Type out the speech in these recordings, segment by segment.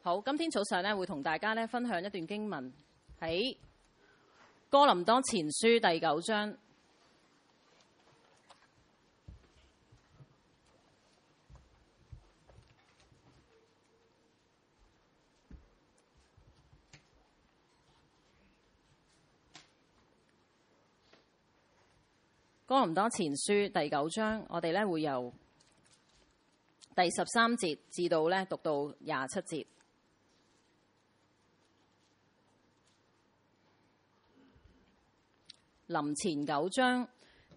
好，今天早上咧會同大家咧分享一段經文喺哥林多前書第9章。哥林多前書第9章，我哋咧會由第13節至到咧讀到27節。林前9章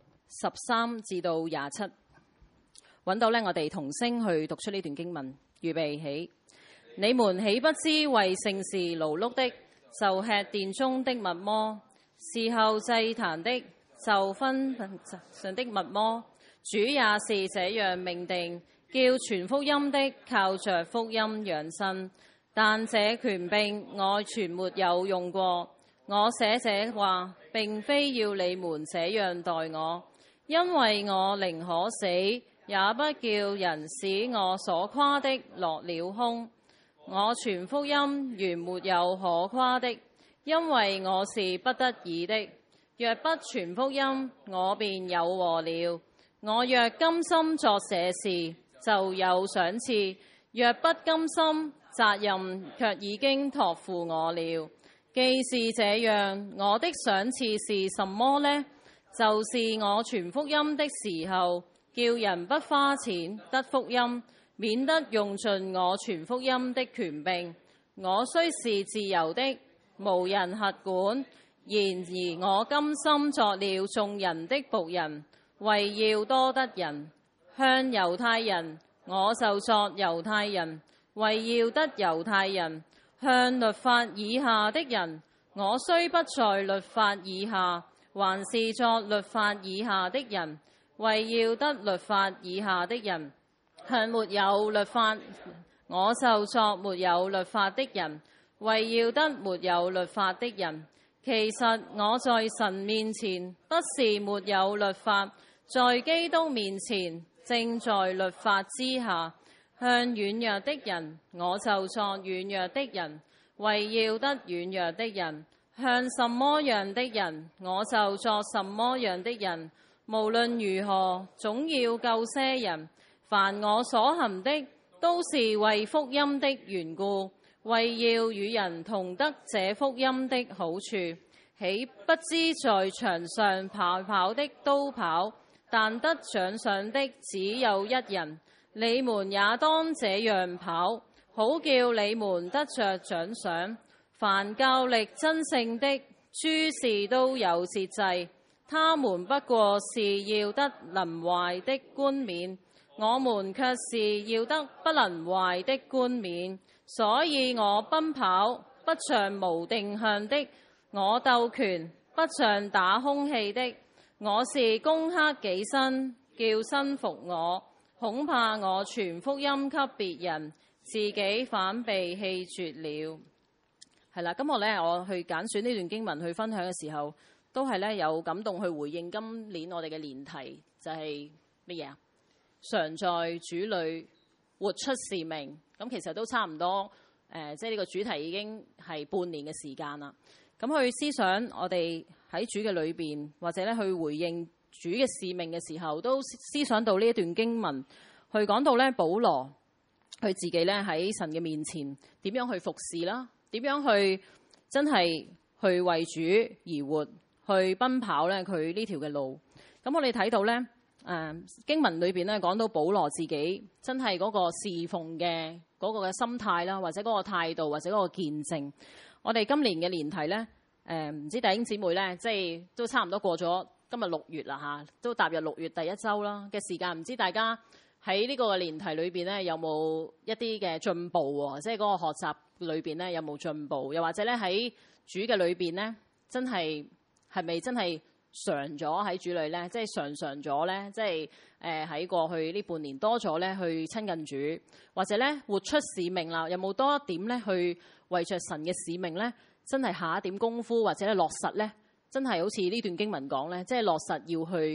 13至到27，揾到咧，我哋同聲去讀出呢段經文。預備起，你們豈不知為聖事勞碌的，就吃殿中的蜜麼？伺候祭壇的，就分上的蜜麼？主也是這樣命定，叫傳福音的靠着福音養生。但這權柄我全沒有用過。我寫這話並非要你們這樣待我，因為我寧可死，也不叫人使我所誇的落了空。我傳福音原沒有可誇的，因為我是不得已的。若不傳福音，我便有禍了。我若甘心作這事，就有賞賜；若不甘心，責任卻已經託付我了。既是這樣，我的賞賜是什麼呢？就是我傳福音的時候，叫人不花錢得福音，免得用盡我傳福音的權柄。我雖是自由的，無人轄管，然而我甘心作了眾人的僕人，為要多得人。向猶太人，我就作猶太人，為要得猶太人。向律法以下的人，我雖不在律法以下，還是作律法以下的人，為要得律法以下的人。向沒有律法，我就作沒有律法的人，為要得沒有律法的人。其實我在神面前不是沒有律法，在基督面前正在律法之下。向軟弱的人，我就作軟弱的人，為要得軟弱的人。向什麼樣的人，我就作什麼樣的人。無論如何，總要救些人。凡我所行的，都是為福音的緣故，為要與人同得這福音的好處。豈不知在場上跑的都跑，但得獎賞的只有一人。你們也當這樣跑，好叫你們得着獎賞。凡較力爭勝的，諸事都有節制，他們不過是要得能壞的冠冕，我們卻是要得不能壞的冠冕。所以我奔跑，不像無定向的；我鬥拳，不像打空氣的。我是攻克己身，叫身服我。恐怕我傳福音給別人，自己反被棄絕了。係啦，今日咧我去揀選呢段經文去分享嘅時候，都係咧有感動去回應今年我哋嘅年題，就係乜嘢啊？常在主裏活出使命。咁其實都差唔多，即係呢個主題已經係半年嘅時間啦。咁去思想我哋喺主嘅裏邊，或者咧去回應主嘅使命嘅時候，都思想到呢一段經文，去講到咧保羅佢自己咧喺神嘅面前點樣去服侍啦，點樣去真係去為主而活，去奔跑咧佢呢條嘅路。咁我哋睇到咧經文裏邊咧講到保羅自己真係嗰個侍奉嘅嗰個嘅心態啦，或者嗰個態度，或者嗰個見證。我哋今年嘅年題咧唔知弟兄姊妹咧，即係都差唔多過咗。今日6月啦嚇，都踏入6月第一週啦嘅時間，唔知大家喺呢個年題裏邊咧有冇一啲嘅進步喎？即係嗰個學習裏邊咧有冇進步？又或者咧喺主嘅裏邊咧，真係咪真係常咗喺主裏咧？即係常咗咧？即係喺過去呢半年多咗咧去親近主，或者咧活出使命啦？有冇多一點咧去為着神嘅使命咧？真係下一點功夫，或者咧落實咧？真係好似呢段經文講咧，即係落實要去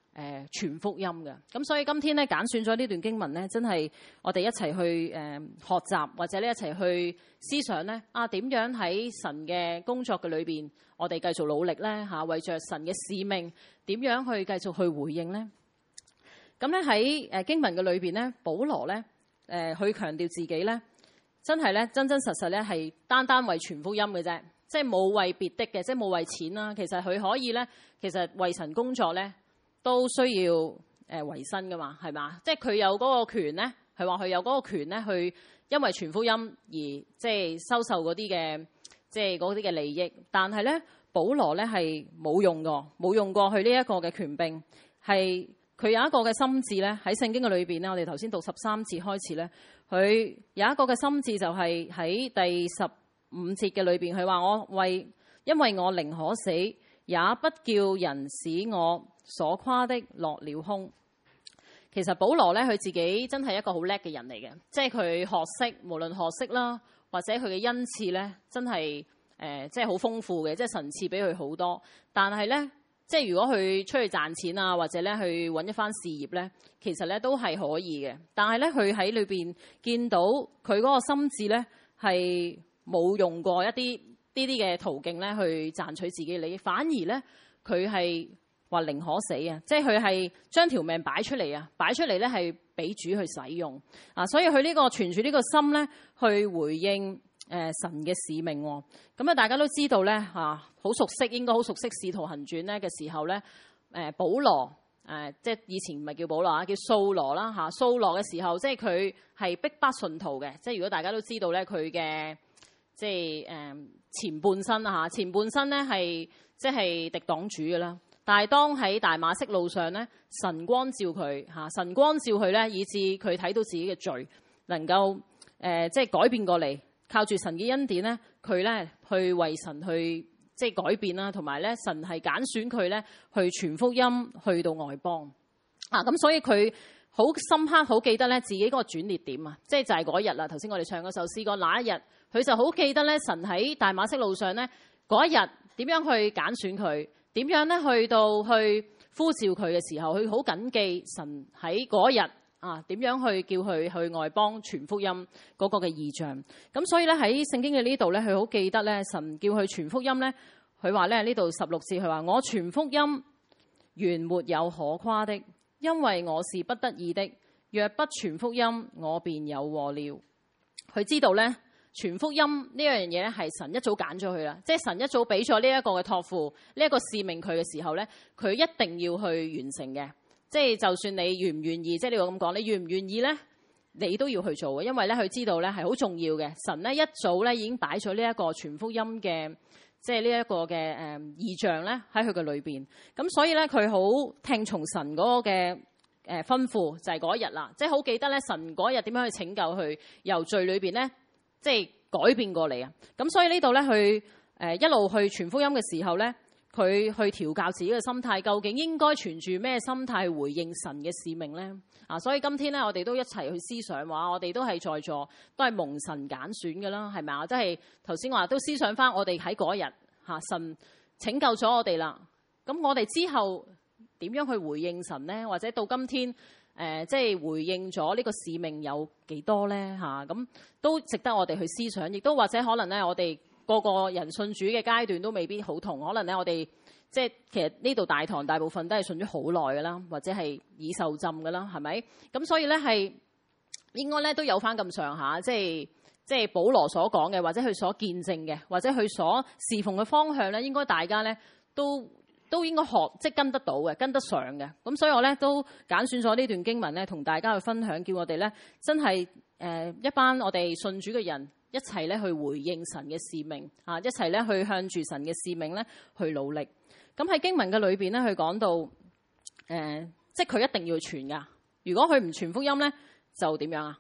傳福音嘅。咁所以今天咧揀選咗呢段經文咧，真係我哋一齊去學習，或者咧一齊去思想咧點樣喺神嘅工作嘅裏邊，我哋繼續努力咧為着神嘅使命，點樣去繼續去回應咧？咁咧喺經文嘅裏邊咧，保羅咧去強調自己咧，真係咧真真實實咧係單單為傳福音嘅啫，即係冇為別的嘅，即係冇為錢啦。其實佢可以咧，其實為神工作咧都需要維生噶嘛，係嘛？即係佢有嗰個權咧，係話佢有嗰個權咧去因為傳福音而即係收受嗰啲嘅即係嗰啲嘅利益。但係咧，保羅咧係冇用過佢呢一個嘅權柄，係佢有一個嘅心志咧喺聖經嘅裏邊咧。我哋頭先讀13節開始咧，佢有一個嘅心志就係喺第15節嘅裏邊，佢話因為我寧可死，也不叫人使我所誇的落了空。其實保羅咧佢自己真係一個好叻嘅人嚟嘅，即係佢學識，無論學識啦，或者佢嘅恩賜咧，真係即係好豐富嘅，即係神賜俾佢好多。但係咧，即係如果佢出去賺錢啊，或者咧去揾一番事業咧，其實咧都係可以嘅。但係咧，佢喺裏邊見到佢嗰個心志咧係冇用過一啲嘅途徑咧去賺取自己嘅利益，反而咧佢係話寧可死啊！即係佢係將條命擺出嚟啊，擺出嚟咧係俾主去使用啊！所以佢呢個存住呢個心咧去回應神嘅使命。咁啊，大家都知道咧好熟悉，應該好熟悉《使徒行傳》咧嘅時候咧，保羅即係以前唔係叫保羅啊，叫掃羅啦嚇。掃羅嘅時候，即係佢係逼迫信徒嘅。即係如果大家都知道咧，佢嘅即係前半生啊嚇，前半生咧係即係敵擋主嘅啦。但係當喺大馬色路上咧，神光照佢嚇，神光照佢咧，以致佢睇到自己嘅罪，能夠即係改變過嚟，靠住神嘅恩典咧，佢咧去為神去即係改變啦，同埋咧神係揀選佢咧去傳福音去到外邦啊。咁所以佢好深刻好記得咧自己嗰個轉捩點啊，即係就係嗰日啦。頭先我哋唱嗰首詩歌那一日，佢就好記得咧神喺大馬色路上咧嗰一日點樣去揀選佢。點樣咧去到去呼召佢嘅時候，佢好謹記神喺嗰日點樣去叫佢去外邦傳福音嗰個嘅異象。咁所以咧喺聖經嘅呢度咧，佢好記得咧神叫佢傳福音咧，佢話咧呢度16節，佢話我傳福音原沒有可誇的，因為我是不得已的。若不傳福音，我便有禍了。佢知道咧。傳福音呢樣嘢咧係神一早揀咗佢啦，即係神一早俾咗呢一個嘅託付，呢一個使命佢嘅時候咧，佢一定要去完成嘅。即係就算你願唔願意，即係你咁講，你願唔願意咧，你都要去做嘅，因為咧佢知道咧係好重要嘅。神咧一早咧已經擺咗呢一個傳福音嘅，即係呢一個嘅異象咧喺佢嘅裏邊。咁所以咧佢好聽從神嗰個嘅吩咐，就係嗰一日啦。即係好記得咧神嗰一日點樣去拯救佢由罪裏邊咧。即係改變過嚟啊！咁所以呢度咧，佢一路去傳福音嘅時候咧，佢去調教自己嘅心態，究竟應該存住咩心態回應神嘅使命咧？所以今天咧，我哋都一齊去思想話，我哋都係在座，都係蒙神揀選嘅啦，係咪啊？即係頭先話都思想翻，我哋喺嗰日神拯救咗我哋啦。咁我哋之後點樣去回應神咧？或者到今天？即係回應咗呢個使命有幾多咧嚇？咁都值得我哋去思想，亦都或者可能咧，我哋個個人信主嘅階段都未必好同。可能咧，我哋即係其實呢度大堂大部分都係信咗好耐噶啦，或者係已受浸噶啦，係咪？咁所以咧係應該咧都有翻咁上下，即係保羅所講嘅，或者佢所見證嘅，或者佢所侍奉嘅方向咧，應該大家咧都應該學，即係跟得到嘅，跟得上嘅。咁所以我咧都揀選咗呢段經文咧，同大家去分享，叫我哋咧真係一班我哋信主嘅人一齊咧去回應神嘅使命啊，一齊咧去向住神嘅使命咧去努力。咁喺經文嘅裏邊咧，佢講到即係佢一定要傳噶。如果佢唔傳福音咧，就點樣啊？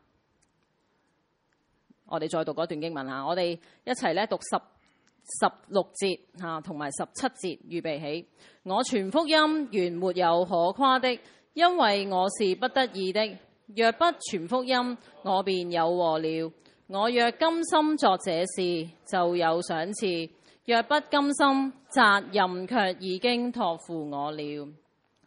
我哋再讀嗰段經文啊，我哋一齊咧讀16節同埋17節，預備起。我傳福音原沒有可誇的，因為我是不得已的。若不傳福音，我便有禍了。我若甘心作這事，就有賞賜；若不甘心，責任卻已經託付我了。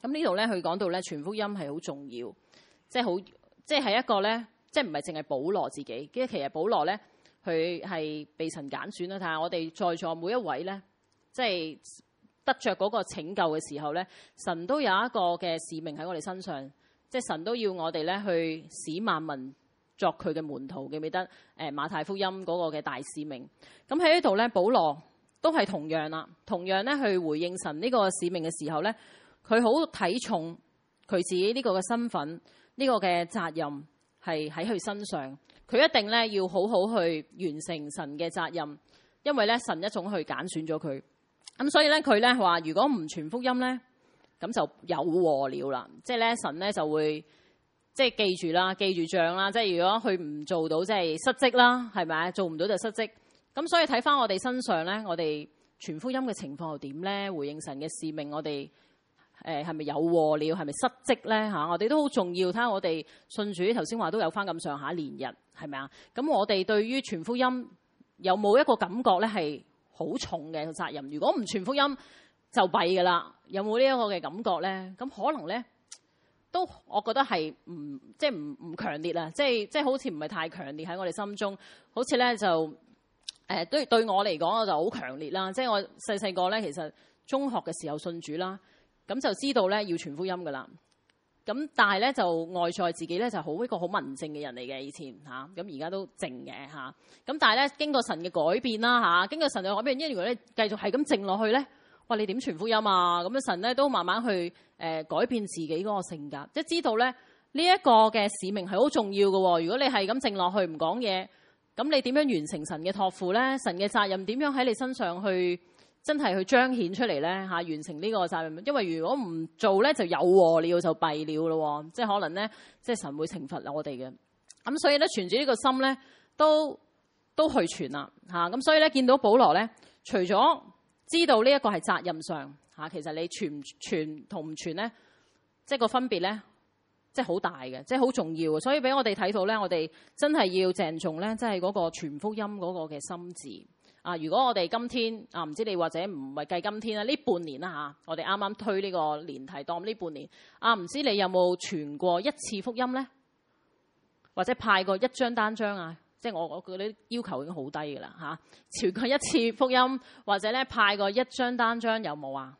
咁呢度咧，佢講到咧，傳福音係好重要，即係一個咧，即係唔係淨係保羅自己，其實保羅咧，佢係被神揀選啦。睇下我哋在座每一位咧，即係得着嗰個拯救嘅時候咧，神都有一個嘅使命喺我哋身上，即係神都要我哋咧去使萬民作佢嘅門徒，記唔記得？馬太福音嗰個嘅大使命。咁喺呢度咧，保羅都係同樣啦，同樣咧去回應神呢個使命嘅時候咧，佢好睇重佢自己呢個嘅身份，呢個嘅責任係喺佢身上，佢一定咧要好好去完成神嘅責任，因為咧神一種去揀選咗佢。咁所以咧佢咧話，如果唔傳福音咧，咁就有禍了啦。即係咧神咧就會即係記住啦，記住賬啦。即係如果佢唔做到，即係失職啦，係咪啊？做唔到就失職。咁所以睇翻我哋身上咧，我哋傳福音嘅情況又點咧？回應神嘅使命，我哋係咪有禍了？係咪失職咧？我哋都好重要。睇下我哋信主頭先話都有翻咁上下年日，係咪啊？咁我哋對於傳福音有冇一個感覺咧？係好重嘅責任。如果唔傳福音就弊噶啦。有冇呢一個嘅感覺咧？咁可能咧都我覺得係唔強烈啦。即係好似唔係太強烈喺我哋心中。好似咧就對我嚟講我就好強烈啦。即係我細個咧，其實中學嘅時候信主啦，咁就知道咧要傳福音噶啦。咁但係咧就外在自己咧就好一個好文靜嘅人嚟嘅以前嚇，咁而家都靜嘅嚇。咁但係咧經過神嘅改變啦嚇，經過神嘅改變，因為如果你繼續係咁靜落去咧，哇你點傳福音啊？咁樣神咧都慢慢去改變自己嗰個性格，即係知道咧呢一個嘅使命係好重要嘅喎。如果你係咁靜落去唔講嘢，咁你點樣完成神嘅託付咧？神嘅責任點樣喺你身上去真係去彰顯出嚟咧嚇？完成呢個責任，因為如果唔做咧就有禍了，就弊了咯。即係可能咧，即係神會懲罰我哋嘅。咁所以咧，存住呢個心咧，都去傳啦嚇。咁所以咧，見到保羅咧，除咗知道呢一個係責任上嚇，其實你傳同唔傳咧，即係個分別咧，即係好大嘅，即係好重要。所以俾我哋睇到咧，我哋真係要鄭重咧，即係嗰個傳福音嗰個嘅心志。如果我哋今天唔知你或者唔係計今天啦，呢半年啦嚇，我哋啱啱推呢個年題當呢半年唔知你有冇傳過一次福音咧，或者派過一張單張啊？即係我覺得要求已經好低㗎啦嚇，傳過一次福音或者咧派過一張單張有冇啊？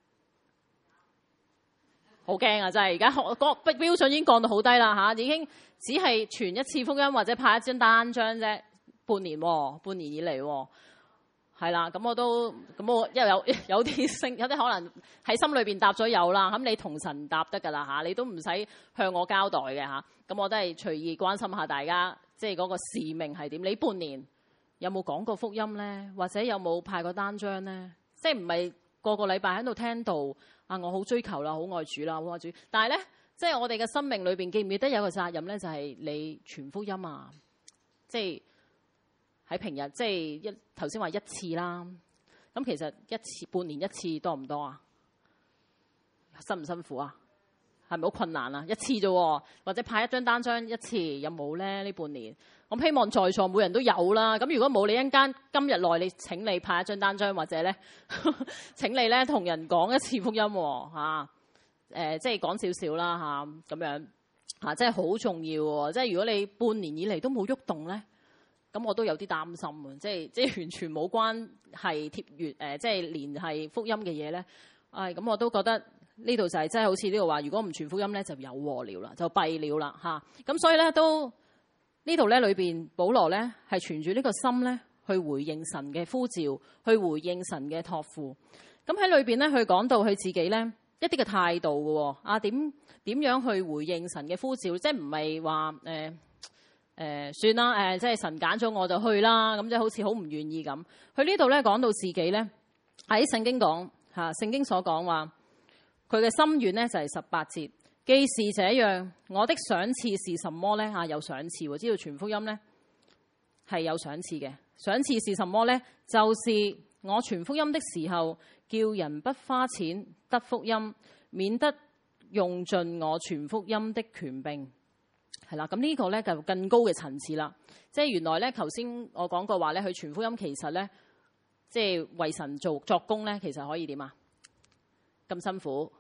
好驚啊！真係而家個標準已經降到好低啦嚇，已經只係傳一次福音或者派一張單張啫，半年以嚟喎。係啦，咁我又有啲有啲可能喺心裏邊答咗有啦，咁你同神答得㗎啦嚇，你都唔使向我交代嘅嚇，咁我都係隨意關心下大家，即係嗰個使命係點？你半年有冇講過福音咧？或者有冇派過單張咧？即係唔係個個禮拜喺度聽到我好追求啦，好愛主啦，好愛主，但係咧，即係我哋嘅生命裏邊記唔記得有個責任咧？就係你傳福音啊，即係。喺平日即係頭先話一次啦，咁其實一次半年一次多唔多啊？辛唔辛苦啊？係咪好困難啊？一次啫，或者派一張單張一次有冇咧？呢半年，我希望在座每人都有啦。咁如果冇，你一陣間今日內你請你派一張單張，或者咧請你咧同人講一次福音喎，即係講少少啦嚇，咁樣嚇，即係好重要喎。即係如果你半年以嚟都冇喐動咧。咁我都有啲擔心啊！即係完全冇關係貼月即係連係福音嘅嘢咧。咁我都覺得呢度就係真係好似呢度話，如果唔傳福音咧，就有禍了啦，就弊了啦嚇。咁所以咧都呢度咧裏邊，保羅咧係存住呢個心咧去回應神嘅呼召，去回應神嘅託付。咁喺裏邊咧，佢講到佢自己咧一啲嘅態度嘅喎。點樣去回應神嘅呼召？即係唔係話算啦，即係神揀咗我就去啦，咁即係好似好唔願意咁。佢呢度咧講到自己咧喺聖經講嚇，聖經所講話佢嘅心願咧就係18節，既是這樣，我的賞賜是什麼咧？有賞賜喎，知道傳福音咧係有賞賜嘅。賞賜是什麼咧？就是我傳福音的時候，叫人不花錢得福音，免得用盡我傳福音的權柄。係啦，咁呢個咧就更高嘅層次啦。即係原來咧，頭先我講過話咧，佢傳福音其實咧，即係為神作工咧，其實可以點啊？咁辛苦，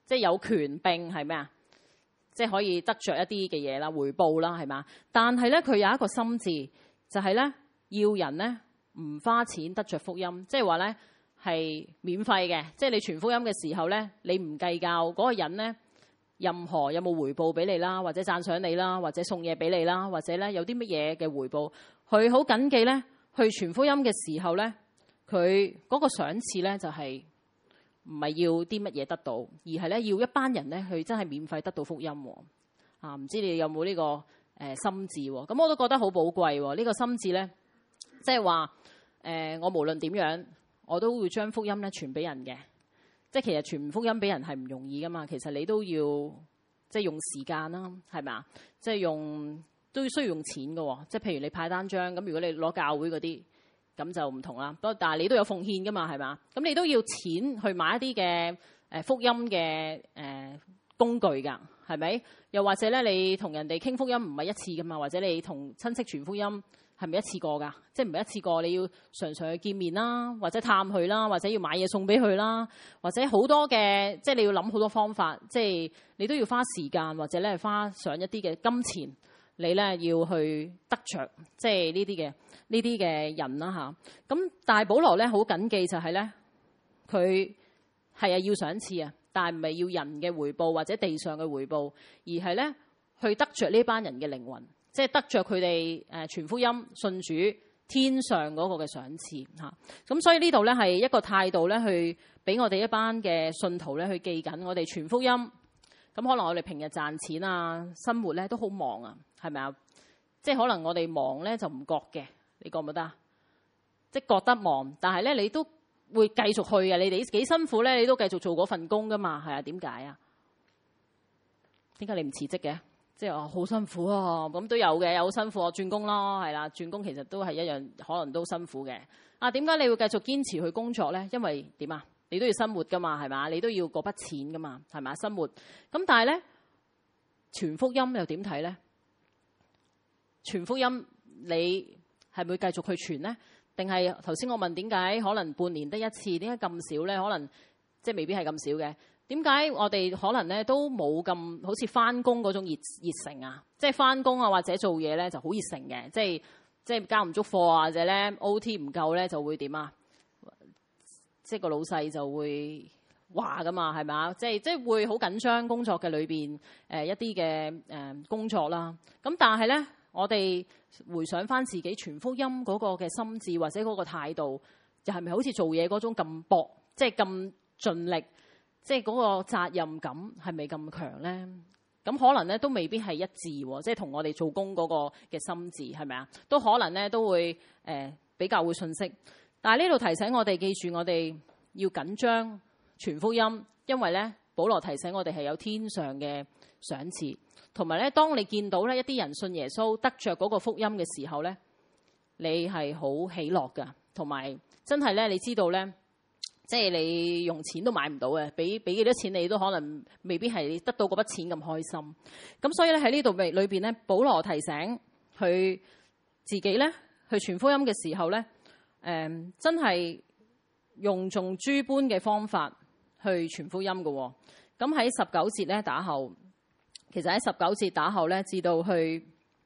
即係有權並係咩啊？即係可以得着一啲嘅嘢啦，回報啦，係嘛？但係咧，佢有一個心志，就係咧要人咧唔花錢得着福音，即係話咧係免費嘅，即係你傳福音嘅時候咧，你唔計較嗰個人咧任何有冇回報俾你啦，或者讚賞你啦，或者送嘢俾你啦，或者咧有啲乜嘢嘅回報，佢好謹記咧去傳福音嘅時候咧，佢嗰個賞賜咧就係唔係要啲乜嘢得到，而係咧要一班人咧去真係免費得到福音喎。啊，唔知你哋有冇呢個心志喎？咁我都覺得好寶貴喎。呢個心志咧，即係話我無論點樣，我都會將福音咧傳俾人嘅。即係其實傳福音俾人係唔容易噶嘛。其實你都要即係用時間啦，係咪啊？即係都需要用錢嘅喎。即係譬如你派單張，咁如果你攞教會嗰啲，咁就唔同啦。不過但係你都有奉獻噶嘛，係嘛？咁你都要錢去買一啲嘅福音嘅工具㗎，係咪？又或者咧，你同人哋傾福音唔係一次噶嘛？或者你同親戚傳福音係咪一次過㗎？即係唔係一次過？你要常常去見面啦，或者探佢啦，或者要買嘢送俾佢啦，或者好多嘅，即係你要諗好多方法，即係你都要花時間，或者咧花上一啲嘅金錢，你咧要去得着，即係呢啲嘅人啦嚇。咁但係保羅咧好緊記就係咧，佢係要賞賜啊，但係唔係要人嘅回報或者地上嘅回報，而係咧去得着呢班人嘅靈魂，即係得着佢哋傳福音信主天上嗰個嘅賞賜嚇。咁所以呢度咧係一個態度咧，去俾我哋一班嘅信徒咧去記緊我哋傳福音。咁可能我哋平日賺錢啊，生活咧都好忙啊，係咪啊？即係可能我哋忙咧就唔覺嘅，你覺唔覺得啊？即係覺得忙，但係咧你都會繼續去嘅。你哋幾辛苦咧，你都繼續做嗰份工噶嘛？係啊？點解啊？點解你唔辭職嘅？即係話好辛苦啊！咁都有嘅，有好辛苦我轉工咯，係啦，轉工其實都係一樣，可能都辛苦嘅。啊，點解你會繼續堅持去工作咧？因為點啊？你都要生活噶嘛，係嘛？你都要嗰筆錢噶嘛，係嘛？生活咁，但係咧傳福音又點睇咧？傳福音你係咪會繼續去傳咧？定係頭先我問點解可能半年得一次？點解咁少咧？可能即係未必係咁少嘅。點解我哋可能咧都冇咁好似翻工嗰種熱誠啊？即係翻工啊或者做嘢咧就好熱誠嘅，即係交唔足貨啊，或者咧 OT 唔夠咧就會點啊？即係個老細就會話噶嘛，係咪啊？即係會好緊張工作嘅裏邊一啲嘅工作啦。咁但係咧，我哋回想翻自己傳福音嗰個嘅心志或者嗰個態度，就係咪好似做嘢嗰種咁搏，即係咁盡力，即係嗰個責任感係咪咁強咧？咁可能咧都未必係一致喎，即係同我哋做工嗰個嘅心志係咪啊？都可能咧都會比較會遜色。但係呢度提醒我哋，記住我哋要緊張傳福音，因為咧保羅提醒我哋係有天上嘅賞賜，同埋咧當你見到咧一啲人信耶穌得着嗰個福音嘅時候咧，你係好喜樂㗎，同埋真係咧你知道咧，即係你用錢都買唔到嘅，俾幾多錢你都可能未必係得到嗰筆錢咁開心。咁所以咧喺呢度裏邊咧，保羅提醒佢自己咧去傳福音嘅時候咧。真係用盡諸般嘅方法去傳福音嘅喎。咁喺19節咧打後，其實喺19節打後咧，至到去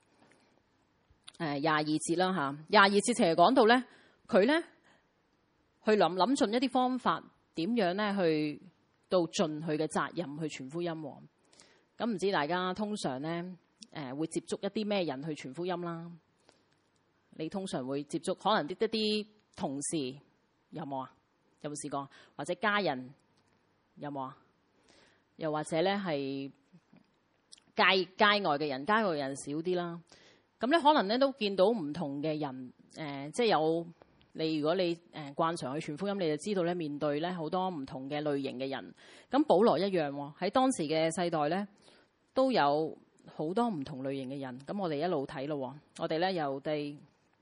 22節啦嚇。22節其實講到咧，佢咧去諗盡一啲方法，點樣咧去到盡佢嘅責任去傳福音。咁唔知大家通常咧會接觸一啲咩人去傳福音啦？你通常會接觸可能一啲同事有冇啊？有冇試過？或者家人有冇啊？又或者咧係街外嘅人，街外嘅人少啲啦。咁咧可能咧都見到唔同嘅人，即係有你如果你慣常去傳福音，你就知道咧面對咧好多唔同嘅類型嘅人。咁保羅一樣喎，喺當時嘅世代咧都有好多唔同類型嘅人。咁我哋一路睇咯，我哋咧由第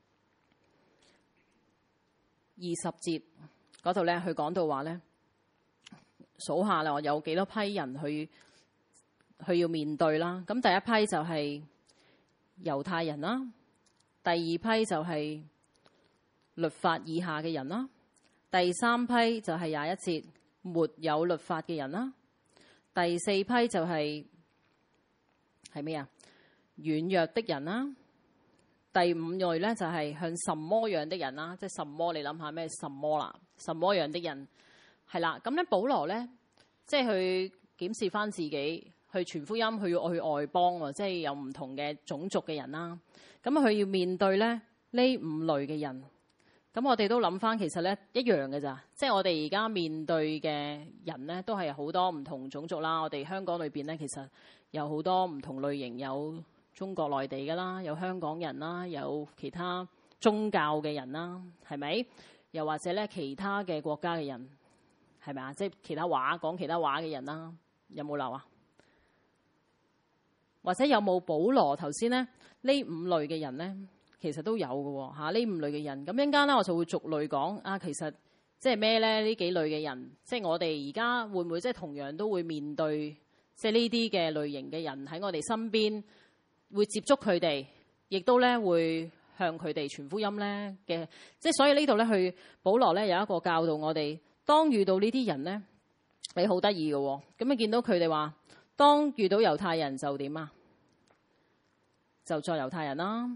20節嗰度咧，佢講到話咧，數下啦，我有幾多批人去要面對啦。咁第一批就係猶太人啦，第二批就係律法以下嘅人啦，第三批就係21節沒有律法嘅人啦， 第四批就係咩啊？軟弱的人啦。第五類咧就係向什麼樣的人啦，即係什麼，你諗下咩什麼啦？什麼樣的人係啦。咁咧，保羅咧即係去檢視翻自己，去傳福音，去外邦喎，即係有唔同嘅種族嘅人啦。咁佢要面對咧呢五類嘅人。咁我哋都諗翻，其實咧一樣嘅咋，即係我哋而家面對嘅人咧，都係好多唔同種族啦。我哋香港裏邊咧，其實有好多唔同類型，有中國內地嘅啦，有香港人啦，有其他宗教嘅人啦，係咪？又或者咧其他嘅國家嘅人，係咪啊？即係其他話講其他話嘅人啦，有冇漏啊？或者有冇保羅頭先咧呢五類嘅人咧？其實都有嘅嚇，呢五類嘅人。咁一陣間咧，我就會逐類講啊。其實即係咩咧？呢幾類嘅人，即係我哋而家會唔會即係同樣都會面對即係呢啲嘅類型嘅人喺我哋身邊，會接觸佢哋，亦都咧會向佢哋傳福音咧嘅。即係所以呢度咧，去保羅咧有一個教導我哋，當遇到呢啲人咧，你好得意嘅喎。咁你見到佢哋話，當遇到猶太人就點啊？就作猶太人啦。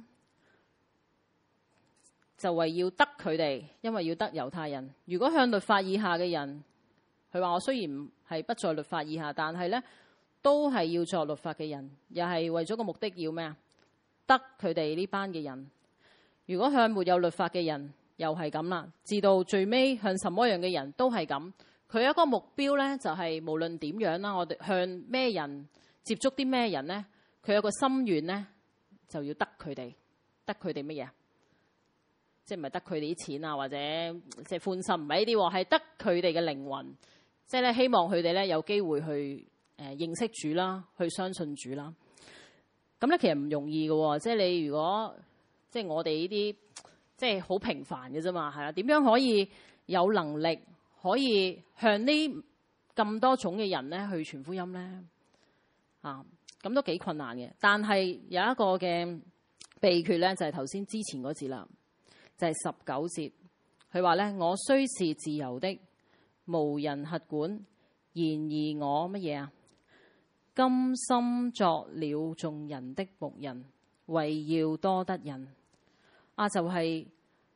就為要得佢哋，因為要得猶太人。如果向律法以下嘅人，佢話我雖然係不在律法以下，但係咧都係要作律法嘅人，又係為咗個目的要咩啊？得佢哋呢班嘅人。如果向沒有律法嘅人，又係咁啦。至到最尾向什麼樣嘅人都係咁。佢有一個目標咧，就係無論點樣啦，我哋向咩人接觸啲咩人咧，佢有個心願咧，就要得佢哋，得佢哋乜嘢？即係唔係得佢哋啲錢啊，或者即係歡心，唔係呢啲喎，係得佢哋嘅靈魂。即係咧，希望佢哋咧有機會去認識主啦，去相信主啦。咁咧其實唔容易嘅喎，即係你如果即係我哋呢啲即係好平凡嘅啫嘛，係啊？點樣可以有能力可以向呢咁多種嘅人咧去傳福音咧？啊，咁都幾困難嘅。但係有一個嘅秘訣咧，就係頭先之前嗰節啦。就係19節，佢話咧：我雖是自由的，無人轄管，然而我乜嘢啊？甘心作了眾人的僕人，為要多得人。啊，就係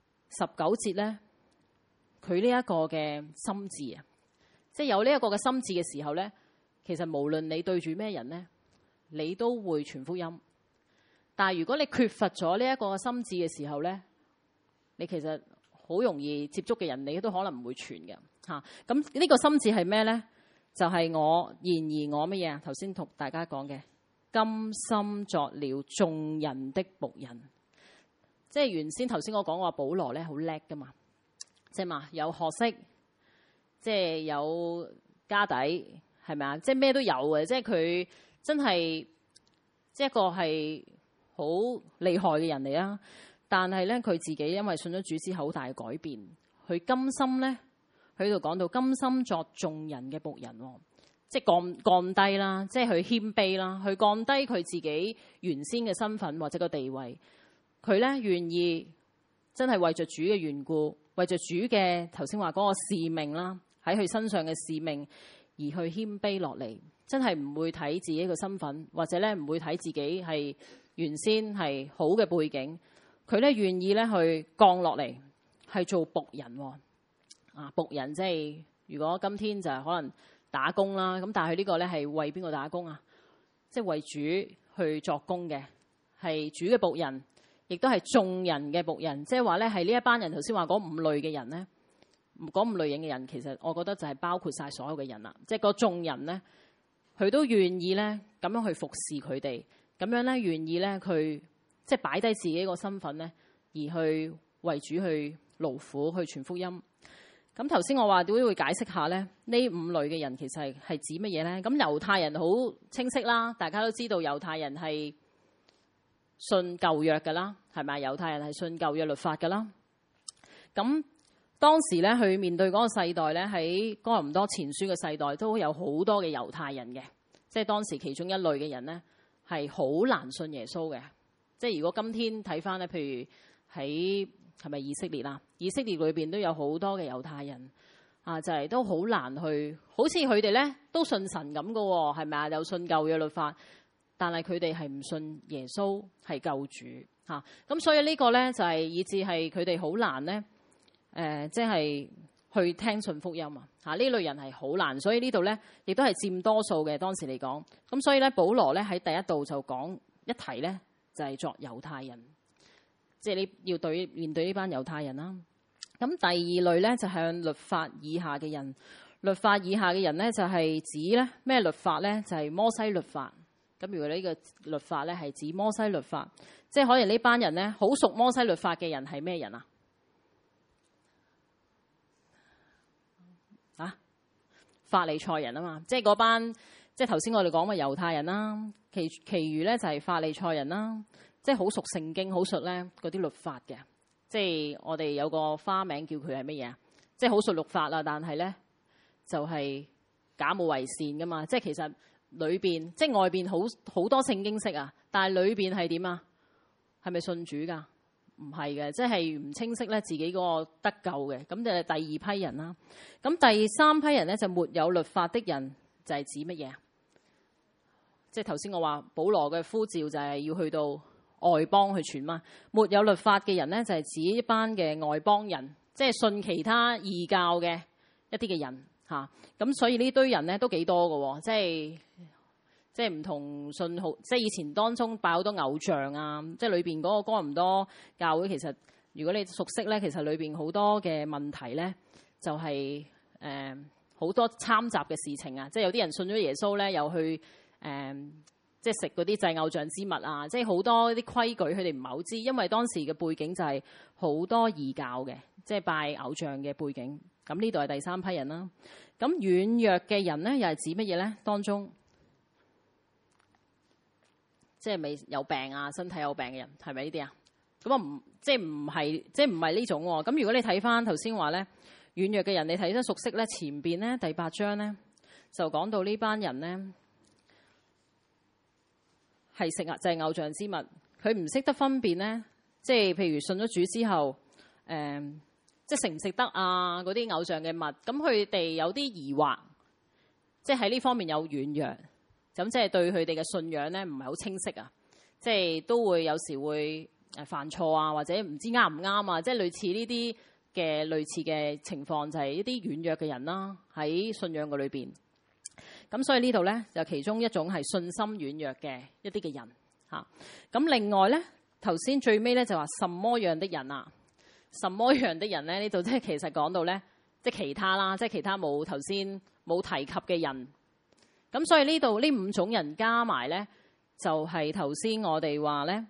19節咧，佢呢一個嘅心志啊，即係有呢一個嘅心志嘅時候咧，其實無論你對住咩人咧，你都會傳福音。但係如果你缺乏咗呢一個心志嘅時候咧，你其實好容易接觸嘅人，你都可能唔會傳嘅嚇。咁呢個心志係咩咧？就係我，然而我乜嘢啊？頭先同大家講嘅，甘心作了眾人的僕人。即係原先頭先我講話保羅咧好叻噶嘛，即係嘛有學識，即係有家底，係咪啊？即係咩都有嘅，即係佢真係即係一個係好厲害嘅人嚟啦。但係咧，佢自己因為信咗主之後好大嘅改變，佢甘心咧，佢喺度講到甘心作眾人嘅僕人，即係降低啦，即係佢謙卑啦，佢降低佢自己原先嘅身份或者個地位，佢咧願意真係為着主嘅緣故，為着主嘅頭先話嗰個使命啦，喺佢身上嘅使命而去謙卑落嚟，真係唔會睇自己嘅身份，或者咧唔會睇自己係原先係好嘅背景。佢咧願意咧去降落嚟，係做僕人喎。啊，僕人即係如果今天就係可能打工啦，咁但係佢呢個咧係為邊個打工啊？即係為主去作工嘅，係主嘅僕人，亦都係眾人嘅僕人。即係話咧係呢一班人頭先話嗰五類嘅人咧，嗰五類型嘅人其實我覺得就係包括晒所有嘅人啦。即係個眾人咧，佢都願意咧咁樣去服侍佢哋，咁樣咧願意咧佢。即係擺低自己個身份咧，而去為主去勞苦去傳福音。咁頭先我話都會解釋下咧，呢五類嘅人其實係指乜嘢咧？咁猶太人好清晰啦，大家都知道猶太人係信舊約㗎啦，係咪？猶太人係信舊約律法㗎啦。咁當時咧，佢面對嗰個世代咧，喺哥林多前書嘅世代都有好多嘅猶太人嘅，即係當時其中一類嘅人咧係好難信耶穌嘅。即係如果今天睇翻咧，譬如喺係咪以色列啦？以色列裏邊都有好多嘅猶太人就係都好難去，好似佢哋咧都信神咁噶喎，係咪啊？又信舊約律法，但係佢哋係唔信耶穌係救主嚇。咁所以呢個咧就係以致係佢哋好難咧即係去聽信福音啊嚇。呢類人係好難，所以呢度咧亦都係佔多數嘅當時嚟講。咁所以咧，保羅咧喺第一度就講一題咧，就係作猶太人，即係你要面對呢班猶太人啦。咁第二類咧就向律法以下嘅人，律法以下嘅人咧就係指咧咩律法咧？就係摩西律法。咁如果呢個律法咧係指摩西律法，即係可能呢班人咧好熟摩西律法嘅人係咩人啊？法利賽人啊嘛，即係嗰班，即係頭先我哋講嘅猶太人啦，其餘咧就係法利賽人啦，即係好熟聖經、好熟咧嗰啲律法嘅。即係我哋有個花名叫佢係乜嘢啊？即係好熟律法啦，但係咧就係假冒為善噶嘛。即係其實裏邊即係外邊好多聖經識啊，但係裏邊係點啊？係咪信主㗎？唔係嘅，即係唔清晰咧自己嗰個得救嘅。咁就係第二批人啦。咁第三批人咧就沒有律法的人，就係指乜嘢啊？即係頭先我話保羅嘅呼召就係要去到外邦去傳嘛。沒有律法嘅人咧就係指一班嘅外邦人，即係信其他異教嘅一啲嘅人嚇。咁所以呢堆人咧都幾多嘅喎，即係唔同信號，即係以前當中拜好多偶像啊，即係裏邊嗰個哥林多教會，其實如果你熟悉咧，其實裏邊好多嘅問題咧，就係好多參雜嘅事情啊，即係有啲人信咗耶穌咧，又去即係食嗰啲祭偶像之物啊，即係好多啲規矩佢哋唔係好知，因為當時嘅背景就係好多異教嘅，即係拜偶像嘅背景。咁呢度係第三批人啦。咁軟弱嘅人咧，又係指乜嘢咧？當中即係未有病啊，身體有病嘅人係咪呢啲啊？咁啊唔即係唔係呢種喎？咁如果你睇翻頭先話咧，軟弱嘅人，你睇得熟悉咧，前邊咧第8章咧就講到呢班人咧係食祭偶像之物，佢唔識得分辨咧，即係譬如信咗主之後，即係食唔食得啊嗰啲偶像嘅物，咁佢哋有啲疑惑，即係喺呢方面有軟弱。咁即係對佢哋嘅信仰咧，唔係好清晰啊！即係都會有時會犯錯啊，或者唔知啱唔啱啊！即係類似呢啲嘅情況，就係一啲軟弱嘅人啦，喺信仰嘅裏邊。咁所以呢度咧，就其中一種係信心軟弱嘅一啲嘅人嚇。咁另外咧，頭先最尾咧就話什麼樣的人啊？什麼樣的人咧？呢度即係其實講到咧，即係其他啦，即係其他冇頭先冇提及嘅人。咁所以呢度呢5種人加埋咧，就係頭先我哋話咧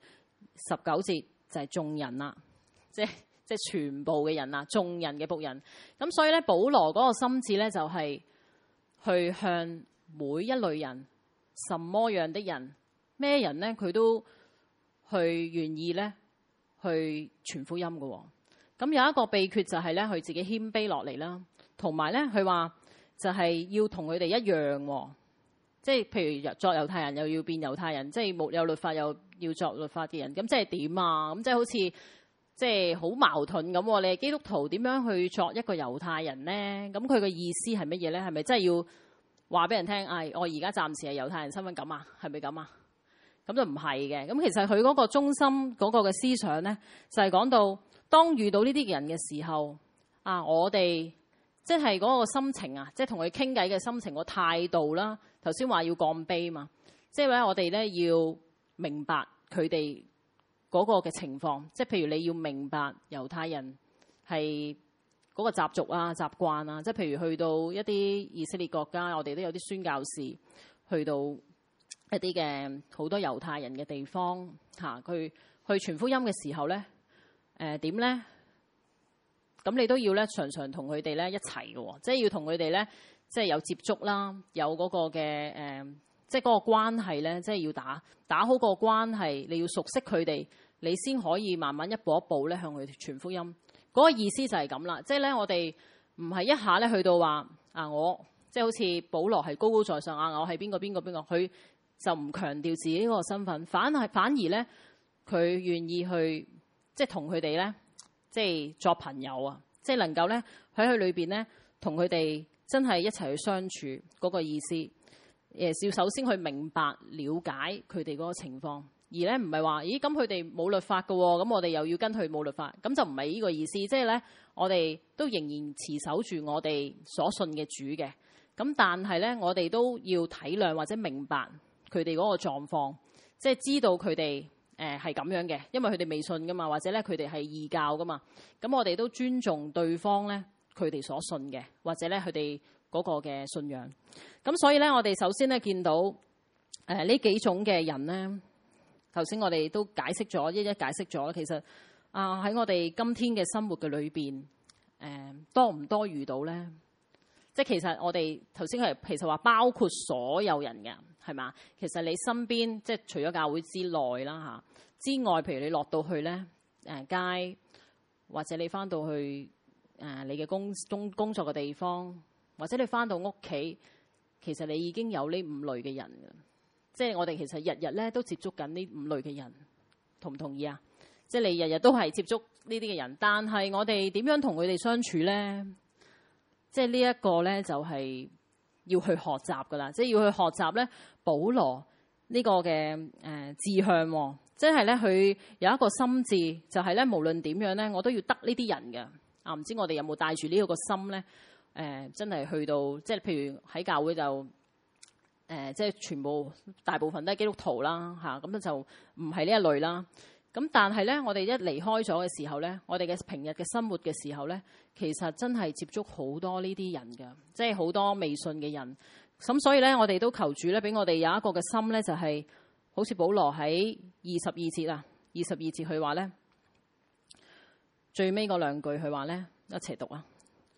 19節就係眾人啦，即係全部嘅人啦，眾人嘅僕人。咁所以咧，保羅嗰個心志咧就係去向每一類人，什麼樣的人，咩人咧，佢都去願意咧去傳福音嘅。咁有一個秘訣就係咧，佢自己謙卑落嚟啦，同埋咧佢話。就係要同佢哋一樣，即係譬如作猶太人又要變猶太人，即係冇有律法又要作律法嘅人，咁即係點啊？咁即係好似即係好矛盾咁。你係基督徒點樣去作一個猶太人咧？咁佢嘅意思係乜嘢咧？係咪真係要話俾人聽？我而家暫時係猶太人身份咁啊？係咪咁啊？咁就唔係嘅。咁其實佢嗰個中心嗰個嘅思想咧，就係講到當遇到呢啲人嘅時候我哋。即係嗰個心情啊，即係同佢傾偈嘅心情個態度啦。頭先話要降卑嘛，即係咧我哋咧要明白佢哋嗰個嘅情況。即係譬如你要明白猶太人係嗰個習俗啊、習慣啊。即係譬如去到一啲以色列國家，我哋都有啲宣教士去到一啲嘅好多猶太人嘅地方佢去傳福音嘅時候咧，點咧？咁你都要咧常常同佢哋咧一齊嘅，即係要同佢哋咧即係有接觸啦，有嗰個嘅即係嗰個關係咧，即係要打好個關係。你要熟悉佢哋，你先可以慢慢一步一步咧向佢哋傳福音。嗰個意思就係咁啦，即係咧我哋唔係一下咧去到話我即係好似保羅係高高在上我係邊個，佢就唔強調自己嗰個身份，反而咧佢願意去即係同佢哋咧。即係作朋友啊！ 即係能夠咧喺佢裏邊咧同佢哋真係一齊去相處嗰個意思。要首先去明白了解佢哋嗰個情況，而咧唔係話咦咁佢哋冇律法㗎喎，咁我哋又要跟佢冇律法，咁就唔係呢個意思。即係咧我哋都仍然持守住我哋所信嘅主嘅，咁但係咧我哋都要體諒或者明白佢哋嗰個狀況，即係知道佢哋係咁樣嘅，因為佢哋未信噶嘛，或者咧佢哋係異教噶嘛，咁我哋都尊重對方咧佢哋所信嘅，或者咧佢哋嗰個嘅信仰。咁所以咧，我哋首先咧見到呢幾種嘅人咧，頭先我哋都解釋咗，一一解釋咗。其實喺我哋今天嘅生活嘅裏邊，多唔多遇到咧？即係其實我哋頭先係其實話包括所有人嘅，係嘛？其實你身邊即係除咗教會之內啦之外，譬如你落到去咧街，或者你翻到去你嘅工作嘅地方，或者你翻到屋企，其實你已經有呢5類嘅人嘅。即係我哋其實日日咧都接觸緊呢5類嘅人，同唔同意啊？即係你日日都係接觸呢啲嘅人，但係我哋點樣同佢哋相處咧？即係呢一個咧就係要去學習噶啦，即係要去學習咧保羅呢個嘅志向，即係咧佢有一個心志，就係咧無論點樣咧，我都要得呢啲人嘅。唔知我哋有冇帶住呢一個心咧？真係去到即係譬如喺教會就即係全部大部分都係基督徒啦咁就唔係呢一類啦。咁但係咧，我哋一離開咗嘅時候咧，我哋嘅平日嘅生活嘅時候咧，其實真係接觸好多呢啲人嘅，即係好多未信嘅人。咁所以咧，我哋都求主咧，俾我哋有一個嘅心咧，就係好似保羅喺22節22節佢話咧，最尾嗰2句佢話咧，一齊讀啊！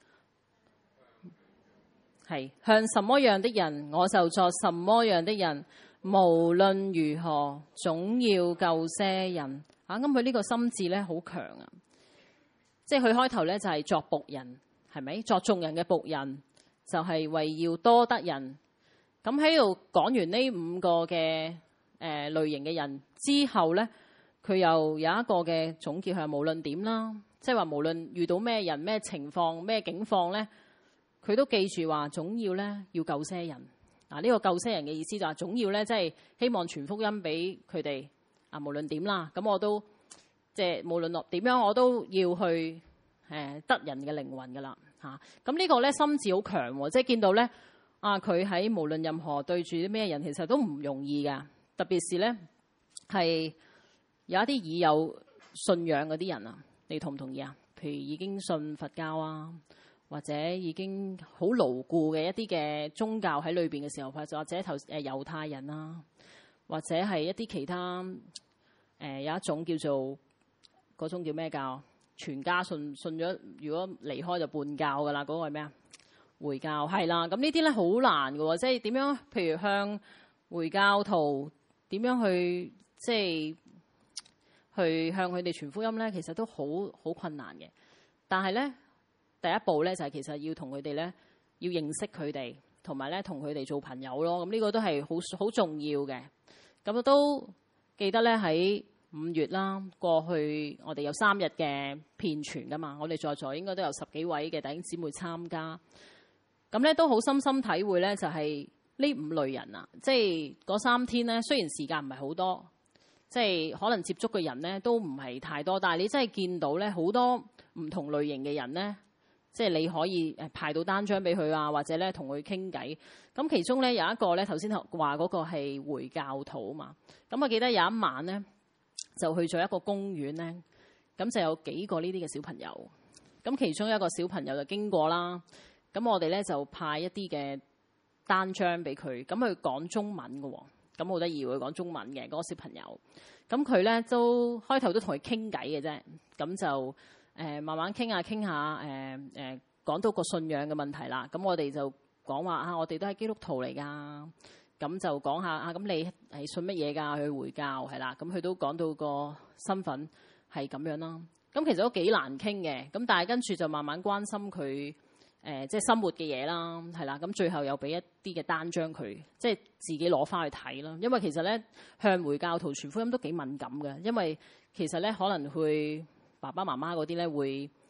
係向什麼樣的人，我就作什麼樣的人。無論如何，總要救些人。咁佢呢個心志咧好強啊！即係佢開頭咧就係作僕人，係咪？作眾人嘅僕人，就係為要多得人。咁喺度講完呢5個嘅類型嘅人之後咧，佢又有一個嘅總結，係無論點啦，即係話無論遇到咩人、咩情況、咩境況咧，佢都記住話總要咧要救些人。呢個救些人嘅意思就係總要咧，即係希望傳福音俾佢哋。無論點啦，咁我都即係無論落點樣，我都要去得人嘅靈魂噶啦嚇。咁呢個咧心志好強喎，即係見到咧佢喺無論任何對住啲咩人，其實都唔容易噶。特別是咧係有一啲已有信仰嗰啲人啊，你同唔同意啊？譬如已經信佛教啊，或者已經好牢固嘅一啲嘅宗教喺裏邊嘅時候，或者猶太人啊，或者係一啲其他有一種叫做嗰種叫咩教？全家信咗，如果離開就叛教噶啦，嗰個係咩啊？回教係啦。咁呢啲咧好難嘅喎，即係點樣？譬如向回教徒點樣去即係去向佢哋傳福音咧，其實都好困難嘅。但係咧，第一步咧就係其實要同佢哋咧要認識佢哋，同埋咧同佢哋做朋友咯。咁呢個都係好重要嘅。咁我都記得咧喺5月啦，過去我哋有3日嘅片傳噶嘛，我哋在座應該都有10幾位嘅弟兄姊妹參加。咁咧都好深深體會咧，就係呢5類人啊，即係嗰3天咧，雖然時間唔係好多，即係可能接觸嘅人咧都唔係太多，但係你真係見到咧好多唔同類型嘅人咧，即係你可以派到單張俾佢啊，或者咧同佢傾偈。咁其中咧有一個咧，頭先話嗰個係回教徒啊嘛。咁我記得有一晚咧，就去咗一個公園咧，咁就有幾個呢啲嘅小朋友。咁其中一個小朋友就經過啦，咁我哋咧就派一啲嘅單張俾佢，咁佢講中文嘅喎，咁好得意喎，佢講中文嘅嗰個小朋友。咁佢咧都開頭都同佢傾偈嘅啫，咁就慢慢傾下講到個信仰嘅問題啦。咁我哋就講話我哋都係基督徒嚟㗎。咁就講下咁你係信乜嘢㗎？去回教係啦。咁佢都講到個身份係咁樣啦。咁其實都幾難傾嘅。咁但係跟住就慢慢關心佢即係生活嘅嘢啦，係啦。咁最後又俾一啲嘅單張佢，即係自己攞翻去睇啦。因為其實咧向回教徒傳福音都幾敏感嘅，因為其實咧可能會爸爸媽媽嗰啲咧會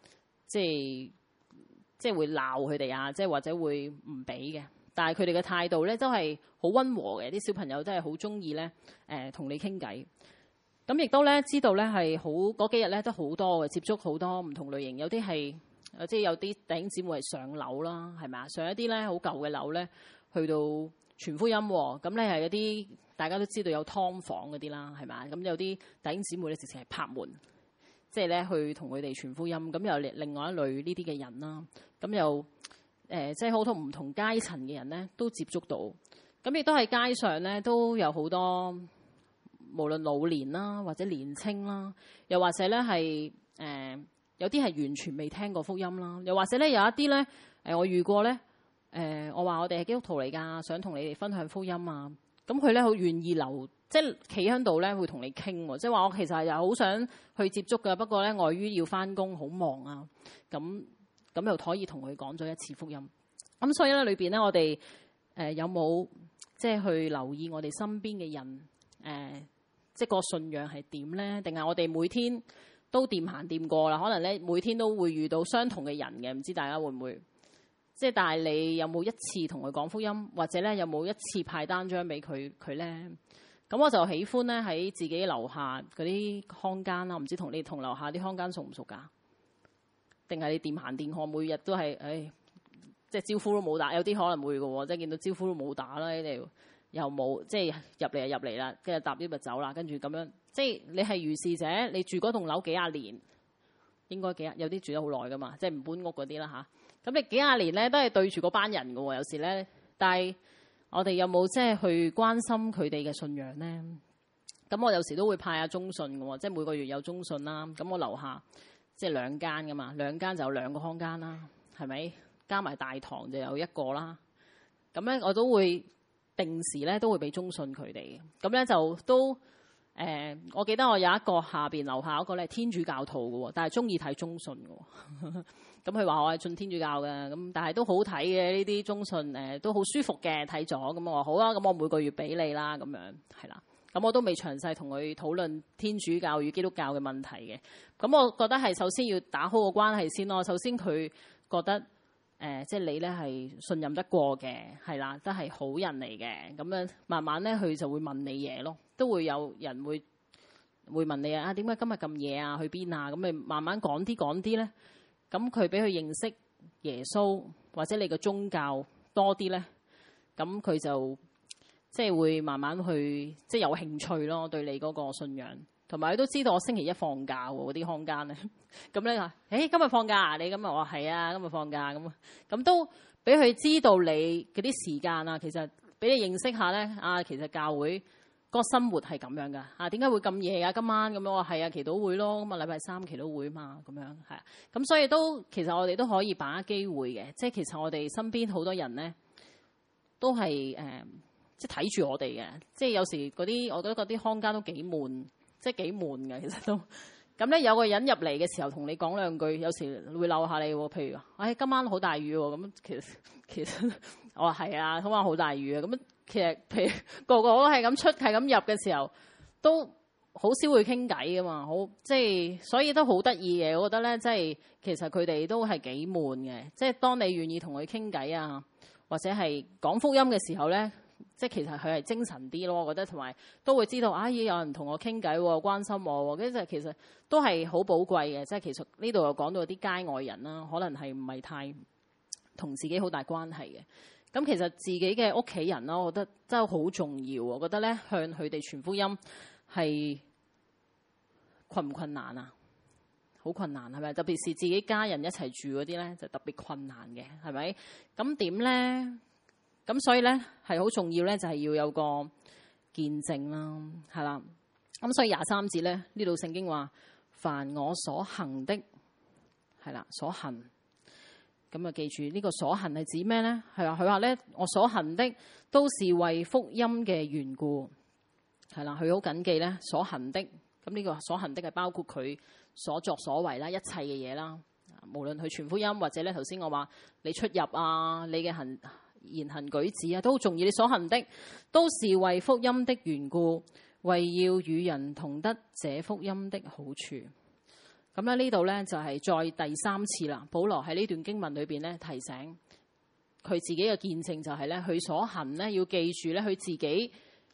即係會鬧佢哋啊，即係或者會唔俾嘅。但係佢哋嘅態度咧都係好溫和嘅，啲小朋友真係好中意咧同你傾偈。咁亦都咧知道咧係好嗰幾日咧都好多嘅接觸，好多唔同類型，有啲係即係有啲弟兄姊妹係上樓啦，係咪啊？上一啲咧好舊嘅樓咧，去到傳福音喎。咁咧係有啲大家都知道有劏房嗰啲啦，係咪啊？咁有啲弟兄姊妹咧直情係拍門，即係咧去同佢哋傳福音。咁又另外一類呢啲嘅人啦，咁又即係好多唔同階層嘅人咧都接觸到。咁亦都喺街上咧都有好多，無論老年啦或者年青啦，又或者咧係有啲係完全未聽過福音啦，又或者咧有一啲咧我遇過咧我話我哋係基督徒嚟㗎，想同你哋分享福音啊。咁佢咧好願意留，即係企喺度咧會同你傾喎，即係話我其實又好想去接觸㗎，不過咧礙於要返工好忙啊，咁又可以同佢講咗一次福音。咁所以咧裏邊咧我哋有冇即係去留意我哋身邊嘅人即係個信仰係點咧？定係我哋每天都掂行掂過啦？可能咧每天都會遇到相同嘅人嘅，唔知大家會唔會？即係但係你有冇一次同佢講福音，或者咧有冇一次派單張俾佢咧？咁我就喜歡咧喺自己樓下嗰啲康間啦，唔知你同樓下啲康間熟唔熟㗎？定係你掂行掂過，每日都係即係招呼都冇打，有啲可能會嘅喎，即係見到招呼都冇打啦，你哋又冇即係入嚟就入嚟啦，跟住搭 lift 就走啦，跟住咁樣，即係你係如是者，你住嗰棟樓幾廿年，應該有啲住得好耐㗎嘛，即係唔搬屋嗰啲啦嚇。咁你幾廿年咧都係對住嗰班人㗎喎，有時咧，但係我哋有冇即係去關心佢哋嘅信仰咧？咁我有時都會派下中信㗎喎，即係每個月有中信啦。咁我樓下即係兩間㗎嘛，兩間就有兩個康間啦，係咪？加埋大堂就有一個啦。咁咧我都會定時咧都會俾中信佢哋嘅。咁咧就都我記得我有一個下邊樓下嗰個咧天主教徒㗎喎，但係中意睇中信㗎喎。咁佢話我係信天主教嘅，咁但係都好睇嘅呢啲中信，都好舒服嘅睇咗。咁我話好啊，咁我每個月俾你啦，咁樣係啦。咁我都未詳細同佢討論天主教與基督教嘅問題嘅。咁我覺得係首先要打好個關係先咯。首先佢覺得即係你咧係信任得過嘅，係啦，都係好人嚟嘅。咁樣慢慢咧佢就會問你嘢咯，都會有人會問你啊，點解今日咁夜啊？去邊啊？咁你慢慢講啲咧。咁佢俾佢認識耶穌或者你嘅宗教多啲咧，咁佢就即係會慢慢去即係有興趣咯，對你嗰個信仰。同埋佢都知道我星期一放假喎，嗰啲康間咧。咁咧話，今日放假啊？你今日我話係啊，今日放假咁都俾佢知道你嗰啲時間啊，其實俾你認識下咧啊，其實教會個生活係咁樣噶啊？點解會咁夜啊？今晚咁樣我係啊，祈禱會咯，咁啊禮拜三祈禱會嘛，咁樣係啊。咁所以都其實我哋都可以把握機會嘅，即係其實我哋身邊好多人咧都係即係睇住我哋嘅，即係有時嗰啲我覺得嗰啲康間都幾悶，即係幾悶嘅其實都。咁咧有個人入嚟嘅時候同你講兩句，有時會鬧下你喎。譬如今晚好大雨喎，咁其實我話係啊，今晚好大雨啊，咁。其實譬如個個都係咁出係咁入嘅時候，都好少會傾偈噶嘛，好即係所以都好得意嘅。我覺得咧，即係其實佢哋都係幾悶嘅。即係當你願意同佢傾偈啊，或者係講福音嘅時候咧，即係其實佢係精神啲咯。我覺得同埋都會知道有人同我傾偈，關心我，跟住其實都係好寶貴嘅。即係其實呢度又講到啲街外人啦，可能係唔係太同自己好大關係嘅。咁其實自己嘅屋企人啦，我覺得真係好重要。我覺得咧，向佢哋傳福音係困唔困難啊？好困難係咪？特別是自己家人一齊住嗰啲咧，就特別困難嘅，係咪？咁點咧？咁所以咧係好重要咧，就係要有個見證啦，係啦。咁所以23節咧，呢度聖經話：凡我所行的，係啦，所行。咁啊，記住呢個所行係指咩咧？係話佢話咧，我所行的都是為福音嘅緣故，係啦，佢好緊記咧所行的。咁呢個所行的係包括佢所作所為啦，一切嘅嘢啦。無論佢傳福音或者咧，頭先我話你出入啊，你嘅言行舉止啊，都好重要。你所行的都是為福音的緣故，為要與人同得這福音的好處。 咁咧呢度咧就係再第三次啦。保羅喺呢段經文裏邊咧提醒佢自己嘅見證就係咧，佢所行咧要記住咧，佢自己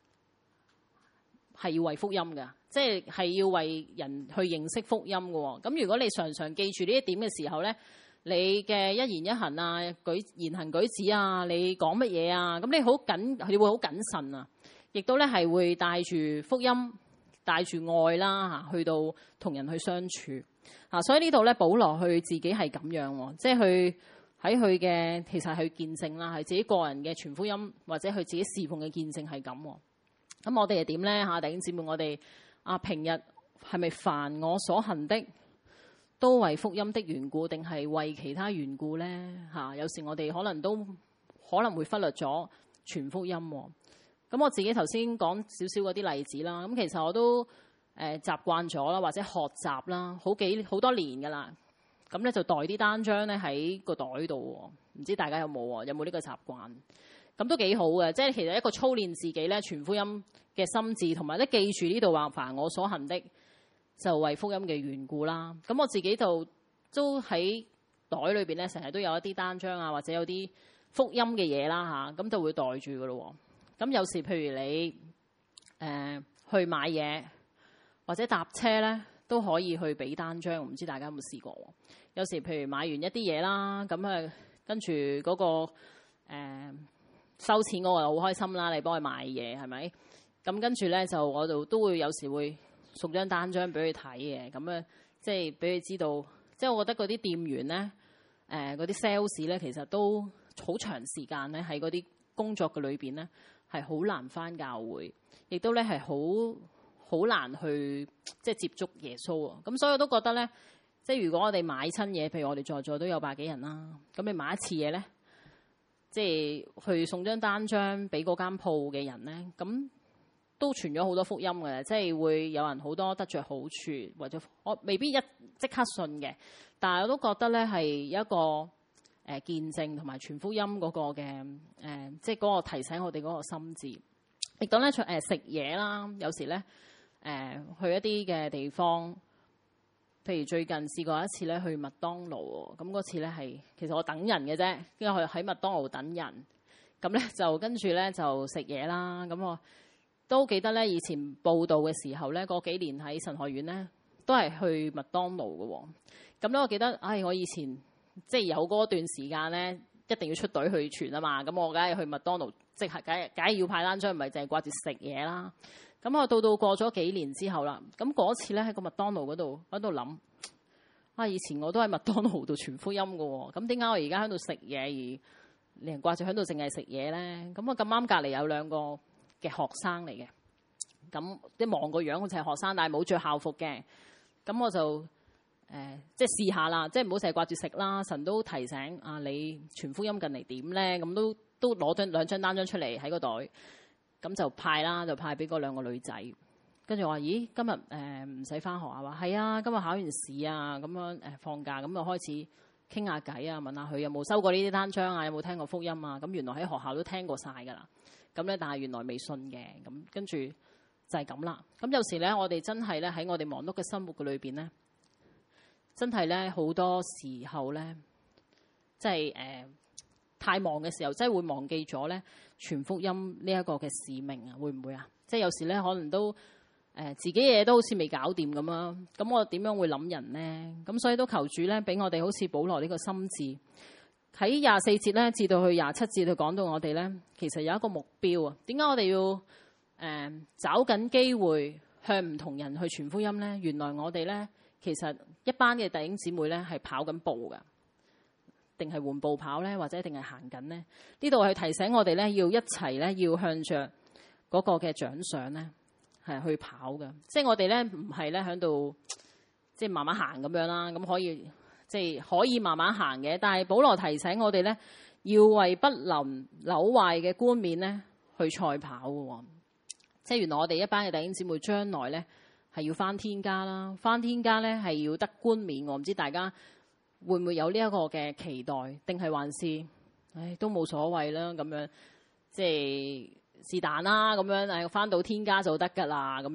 係要為福音㗎，即係要為人去認識福音㗎。咁如果你常常記住呢一點嘅時候咧，你嘅一言一行啊、言行舉止啊、你講乜嘢啊，咁你會好謹慎啊，亦都咧係會帶住福音、帶住愛啦嚇，去到同人去相處啊。所以呢度咧，保羅佢自己係咁樣，即係佢喺佢嘅其實係見證啦，係自己個人嘅傳福音或者佢自己侍奉嘅見證係咁。咁我哋係點咧嚇？弟兄姊妹，我哋平日係咪凡我所行的都為福音的緣故，定係為其他緣故咧嚇？有時我哋可能會忽略咗傳福音。咁我自己頭先講少少嗰啲例子啦。咁其實我都習慣咗啦，或者學習啦，好多年噶啦。咁咧就袋啲單張咧喺個袋度，唔知大家有冇呢個習慣？咁都幾好嘅，即係其實一個操練自己咧傳福音嘅心志，同埋咧記住呢度話凡我所行的，就為福音嘅緣故啦。咁我自己就都喺袋裏邊咧，成日都有一啲單張啊，或者有啲福音嘅嘢啦嚇，咁就會袋住噶咯。咁有時譬如你去買嘢或者搭車咧，都可以去俾單張。唔知大家有冇試過？有時譬如買完一啲嘢啦，咁跟住嗰個收錢嗰個好開心啦，你幫佢買嘢係咪？咁跟住咧就我都會有時會送張單張俾佢睇嘅，咁即係俾佢知道。即係我覺得嗰啲店員咧，嗰啲 sales 咧，其實都好長時間咧喺嗰啲工作嘅裏邊咧，係好難返教會，亦都咧係好難去即係接觸耶穌啊。咁所以我都覺得咧，即係如果我哋買親嘢，譬如我哋在座都有百幾人啦，咁你買一次嘢咧，即係去送張單張俾嗰間鋪嘅人咧，咁都傳咗好多福音嘅，即係會有人好多得着好處，或者我未必即刻信嘅，但係我都覺得咧係一個見證同埋傳福音嗰個嘅即係嗰個提醒我哋嗰個心志。亦都咧食嘢啦，有時咧去一啲嘅地方，譬如最近試過一次咧去麥當勞，咁嗰次咧係其實我等人嘅啫，因為喺麥當勞等人，咁咧就跟住咧就食嘢啦。咁我都記得咧，以前報道嘅時候咧，嗰幾年喺神學院咧都係去麥當勞嘅。咁咧我記得，我以前即係有嗰段時間咧，一定要出隊去傳啊嘛。咁我梗係去麥當勞，即係梗係要派單張，唔係淨係掛住食嘢啦。咁我到過咗幾年之後啦，咁嗰次咧喺個麥當勞嗰度喺度諗，以前我都喺麥當勞度傳福音嘅喎，咁點解我而家喺度食嘢而令人掛住喺度淨係食嘢咧？咁我咁啱隔離有兩個嘅學生嚟嘅，咁即係望個樣好似係學生，但係冇着校服嘅。咁我就即係試下啦，即係唔好成日掛住食啦。神都提醒你傳福音近嚟點咧？咁都攞兩張單張出嚟喺個袋，咁就派啦，就派俾嗰兩個女仔。跟住我話：咦，今日唔使翻學啊？話係啊，今日考完試啊，咁樣放假，咁就開始傾下偈啊，問下佢有冇收過呢啲單張啊，有冇聽過福音啊？咁原來喺學校都聽過晒㗎啦。咁咧，但係原來未信嘅，咁跟住就係咁啦。咁有時咧，我哋真係咧喺我哋忙碌嘅生活嘅裏邊咧，真係咧好多時候咧，即係太忙嘅時候，真係會忘記咗咧傳福音呢一個嘅使命啊，會唔會啊？即係有時咧可能都自己嘢都好似未搞掂咁啊，咁我點樣會諗人咧？咁所以都求主咧，俾我哋好似保羅呢個心志。喺24節咧，至到去27節，佢講到我哋咧，其實有一個目標啊。點解我哋要找緊機會向唔同人去傳福音咧？原來我哋咧，其實一班嘅弟兄姊妹咧係跑緊步噶，定係緩步跑咧，或者定係行緊咧？呢度係提醒我哋咧，要一齊咧，要向着嗰個嘅獎賞咧係去跑嘅。即係我哋咧唔係咧喺度即係慢慢行咁樣啦，咁可以。即係可以慢慢行嘅，但係保羅提醒我哋咧，要為不能朽壞嘅冠冕咧去賽跑嘅。即係原來我哋一班嘅弟兄姊妹將來咧係要返天家啦，返天家咧係要得冠冕。我唔知大家會唔會有呢一個嘅期待，定係還是都冇所謂啦咁樣，即係是但啦咁樣，返到天家就得㗎啦咁樣。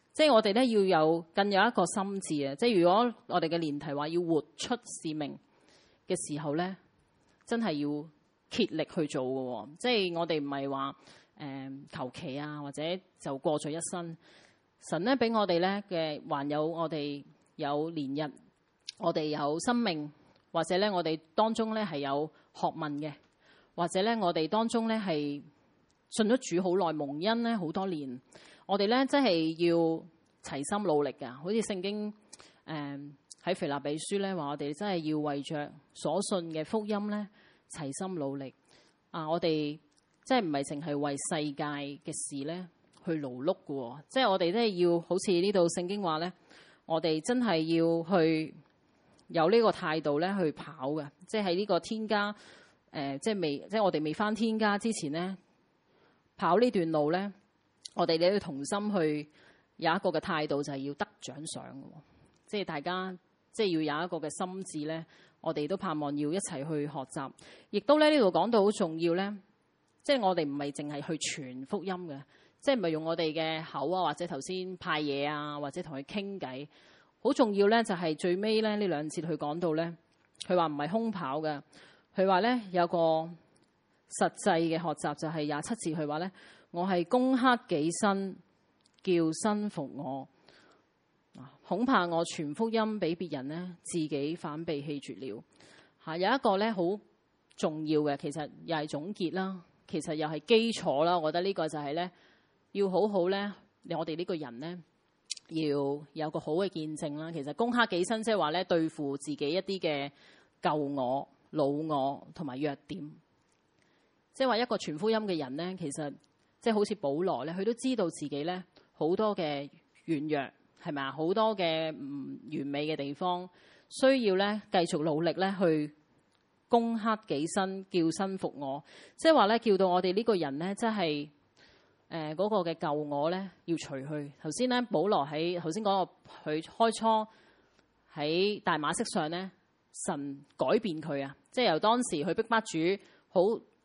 即係我哋咧要更有一個心志啊！即係如果我哋嘅年題話要活出使命嘅時候咧，真係要竭力去做嘅。即係我哋唔係話求其啊，或者就過咗一生。神咧俾我哋咧嘅，還有我哋有年日，我哋有生命，或者咧我哋當中咧係有學問嘅，或者咧我哋當中咧係信咗主好耐，蒙恩咧好多年，我哋咧真係要齊心努力㗎。好似聖經喺腓立比書咧話，我哋真係要為着所信嘅福音咧齊心努力啊！我哋即係唔係淨係為世界嘅事咧去勞碌嘅，即係我哋都係要好似呢度聖經話咧，我哋真係要去有呢個態度咧去跑嘅，即係喺呢個天家即係我哋未返天家之前咧，跑呢段路咧，我哋都要同心去有一個嘅態度，就係要得獎賞嘅，即係大家即係要有一個嘅心志咧，我哋都盼望要一齊去學習，亦都咧呢度講到好重要咧，即係我哋唔係淨係去傳福音嘅。即係唔係用我哋嘅口啊，或者頭先派嘢啊，或者同佢傾偈，好重要咧。就係最尾咧呢兩節佢講到咧，佢話唔係空跑嘅，佢話咧有個實際嘅學習，就係27節佢話咧，我係攻克己身，叫身服我，恐怕我傳福音俾別人咧，自己反被棄絕了。嚇，有一個咧好重要嘅，其實又係總結啦，其實又係基礎啦。我覺得呢個就係咧。要好好咧，我哋呢個人咧要有個好嘅見證啦。其實攻克己身，即係話咧對付自己一啲嘅舊我、老我同埋弱點。即係話一個傳福音嘅人咧，其實即係好似保羅咧，佢都知道自己咧好多嘅軟弱，係咪啊？好多嘅唔完美嘅地方，需要咧繼續努力咧去攻克己身，叫身服我。即係話咧，叫到我哋呢個人咧，即係。嗰個嘅舊我咧要除去。頭先咧，保羅喺頭先講個佢開初喺大馬色上咧，神改變佢啊，即係由當時去逼迫主好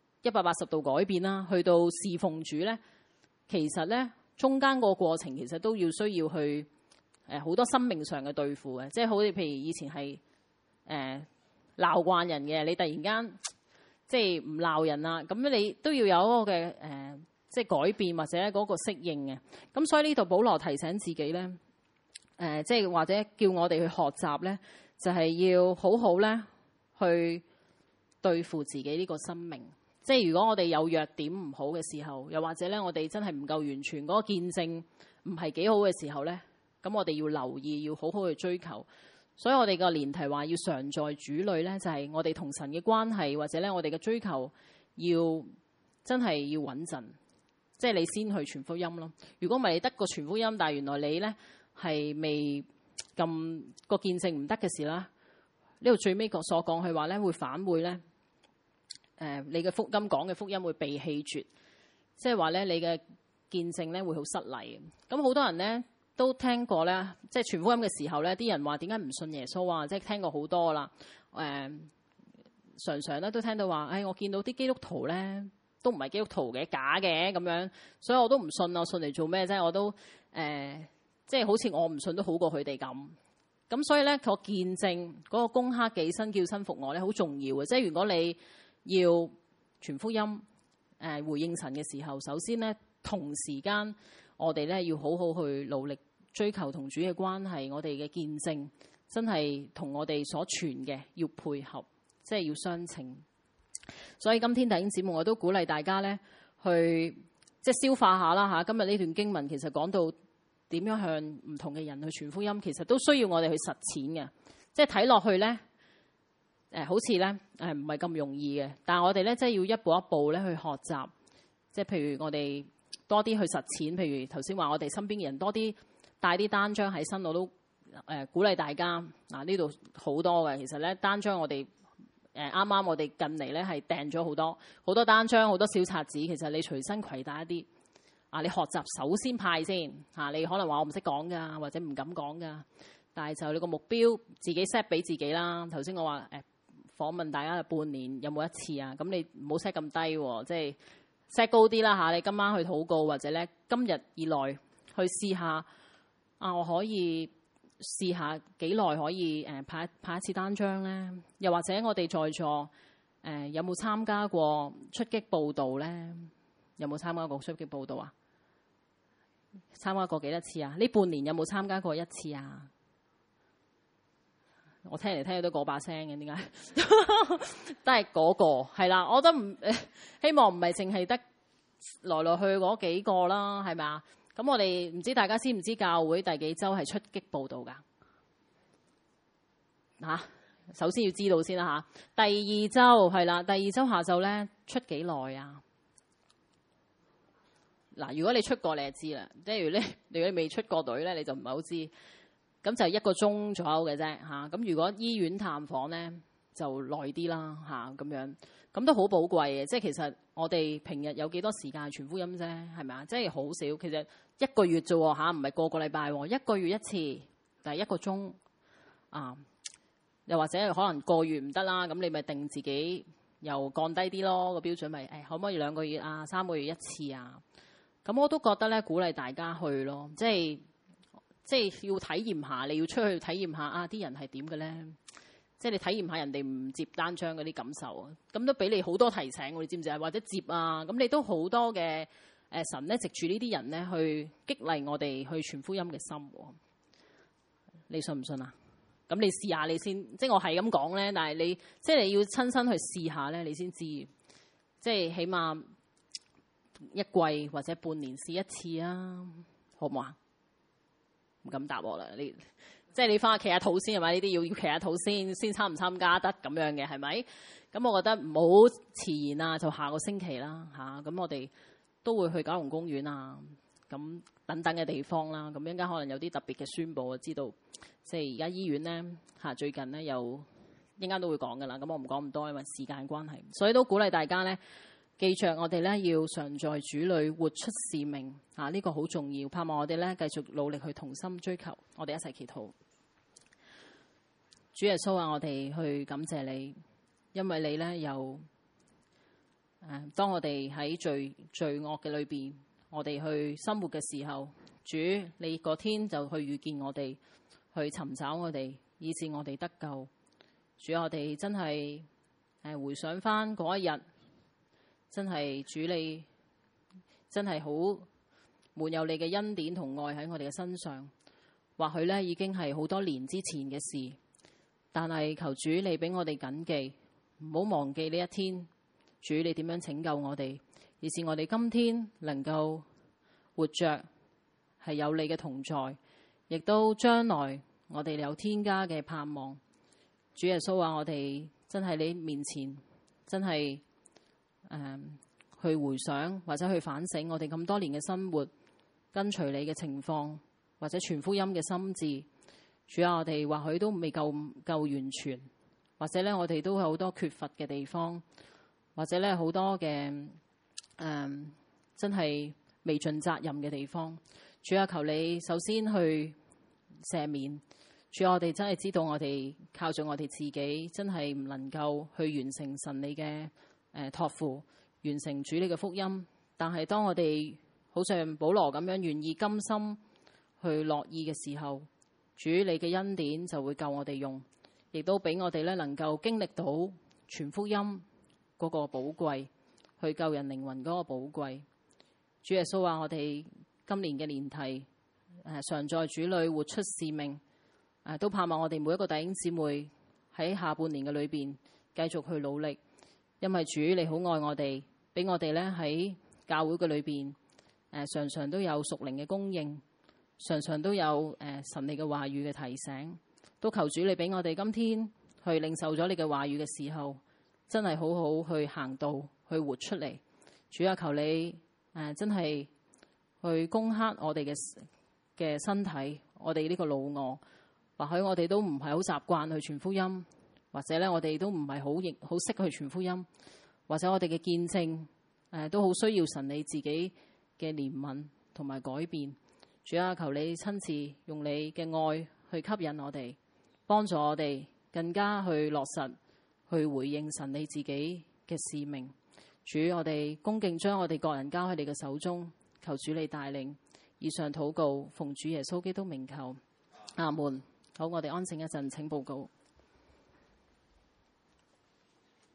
180度改變啦，去到侍奉主咧，其實咧中間個過程其實都要需要去好多生命上嘅對付嘅，即係好似譬如以前係鬧慣人嘅，你突然間即係唔鬧人啦，咁你都要有一個嘅即係改變或者嗰個適應嘅，咁所以呢度保羅提醒自己咧，即係或者叫我哋去學習咧，就係要好好咧去對付自己呢個生命。即係如果我哋有弱點唔好嘅時候，又或者咧我哋真係唔夠完全，嗰個見證唔係幾好嘅時候咧，咁我哋要留意，要好好去追求。所以我哋個年題話要常在主裏咧，就係我哋同神嘅關係，或者咧我哋嘅追求要真係要穩陣。即係你先去傳福音咯。如果唔係你得個傳福音，但係原來你咧係未咁個見證唔得嘅事啦。呢度最尾所講佢話咧會反會咧，你嘅福音講嘅福音會被棄絕，即係話咧你嘅見證咧會好失禮。咁好多人咧都聽過咧，即係傳福音嘅時候咧，啲人話點解唔信耶穌啊？即係聽過好多啦。常常咧都聽到話，我見到啲基督徒咧。都唔係基督徒嘅，假嘅咁樣，所以我都唔信啊！信嚟做咩啫？我都即係好似我唔信都好過佢哋咁。咁所以咧，個見證嗰個攻克己身叫身服我咧，好重要嘅。即係如果你要傳福音回應神嘅時候，首先咧同時間我哋咧要好好去努力追求同主嘅關係，我哋嘅見證真係同我哋所傳嘅要配合，即係要相稱。所以今天弟兄姊妹，我都鼓勵大家咧去即係消化下啦嚇。今日呢段經文其實講到點樣向唔同嘅人去傳福音，其實都需要我哋去實踐嘅。即係睇落去咧好似咧唔係咁容易嘅，但係我哋咧即係要一步一步咧去學習。即係譬如我哋多啲去實踐，譬如頭先話我哋身邊嘅人多啲帶啲單張喺身，我都鼓勵大家嗱，呢度好多嘅。其實咧單張我哋。啱啱我哋近嚟咧係訂咗好多單張，好多小冊子。其實你隨身攜帶一啲你學習首先派先你可能話我唔識講㗎，或者唔敢講㗎，但係就你個目標自己 set 俾自己啦。頭先我話訪問大家半年有冇一次啊？咁你唔好 set 咁低喎，即係 set 高啲啦嚇。你今晚去禱告，或者咧今日以內去試下我可以試下幾耐可以派一次單張咧？又或者我哋在座有冇參加過出擊報道咧？有冇參加過出擊報道啊？參加過幾多次啊？呢半年有冇參加過一次啊？我聽嚟聽去都嗰把聲嘅，點解？都係嗰個係啦。我都唔希望唔係淨係得來來去嗰幾個啦，係咪啊？咁我哋唔知大家知唔知教會第幾週係出擊報道㗎？首先要知道先啦嚇。第二週係啦，第二週下晝咧出幾耐啊？嗱，如果你出過你就知啦。即係如果你未出過隊咧，你就唔係好知。咁就1個鐘左右嘅啫嚇。咁如果醫院探訪咧就耐啲啦嚇咁樣。咁都好寶貴嘅。即係其實我哋平日有幾多時間傳福音啫？係咪啊？即係好少。其實1個月啫喎嚇，唔係個個禮拜喎。1個月1次，但係1個鐘啊。又或者可能個月唔得啦，咁你咪定自己又降低啲咯，個標準咪可唔可以2個月啊、3個月1次啊？咁我都覺得咧鼓勵大家去咯，即係要體驗下，你要出去體驗下啊啲人係點嘅咧？即係你體驗下人哋唔接單張嗰啲感受啊，咁都俾你好多提醒，你知唔知啊？或者接啊，咁你都好多嘅神咧藉住呢啲人咧去激勵我哋去傳福音嘅心，你信唔信啊？咁你試下你先，即係我係咁講咧，但係你即係你要親身去試下咧，你先知。即係起碼1季或者半年試1次啊，好唔好啊？唔敢答我啦，你即係你翻去企下肚先係咪？呢啲要企下肚先參唔參加得咁樣嘅係咪？咁我覺得唔好遲延啊，就下個星期啦嚇。咁我哋都會去九龍公園啊，咁等等嘅地方啦。咁陣間可能有啲特別嘅宣佈，我知道。即係而家醫院咧最近咧又陣間都會講噶啦。咁我唔講咁多，因為時間關係，所以都鼓勵大家咧記着我哋咧要常在主裏活出使命呢個好重要。盼望我哋咧繼續努力去同心追求。我哋一齊祈禱。主耶穌啊，我哋去感謝你，因為你咧又當我哋喺罪惡嘅裏邊，我哋去生活嘅時候，主你嗰天就去遇見我哋。去尋找我哋，以致我哋得救。主，我哋真係回想翻嗰一日，真係主你真係好滿有你嘅恩典同愛喺我哋嘅身上。或許呢已經係好多年之前嘅事，但係求主你俾我哋謹記，唔好忘記呢一天。主你點樣拯救我哋，以致我哋今天能夠活着，係有你嘅同在。亦都將來我哋有天家嘅盼望。主耶穌話：我哋真係你面前，真係去回想或者去反省我哋咁多年嘅生活，跟隨你嘅情況，或者傳福音嘅心志。主啊，我哋或許都未夠完全，或者咧我哋都有好多缺乏嘅地方，或者咧好多嘅真係未盡責任嘅地方。主啊，求你首先去赦免。主啊，我哋真係知道我哋靠住我哋自己，真係唔能夠去完成神你嘅託付，完成主你嘅福音。但係當我哋好似保羅咁樣願意甘心去樂意嘅時候，主你嘅恩典就會夠我哋用，亦都俾我哋咧能夠經歷到傳福音嗰個寶貴，去救人靈魂嗰個寶貴。主耶穌話：我哋今年嘅年題常在主裏活出使命，都盼望我哋每一個弟兄姊妹喺下半年嘅裏邊繼續去努力，因為主你好愛我哋，俾我哋咧喺教會嘅裏邊常常都有屬靈嘅供應，常常都有神你嘅話語嘅提醒。都求主你俾我哋今天去領受咗你嘅話語嘅時候，真係好好去行道，去活出嚟。主啊，求你真係去攻克我哋嘅身體，我哋呢個老我。或許我哋都唔係好習慣去傳福音，或者咧我哋都唔係好識去傳福音，或者我哋嘅見證都好需要神你自己嘅憐憫同埋改變。主啊，求你親自用你嘅愛去吸引我哋，幫助我哋更加去落實去回應神你自己嘅使命。主，我哋恭敬將我哋個人交喺你嘅手中，求主你帶領， 以上禱告，奉主耶穌基督名求，阿門。好，我哋安靜一陣，請報告。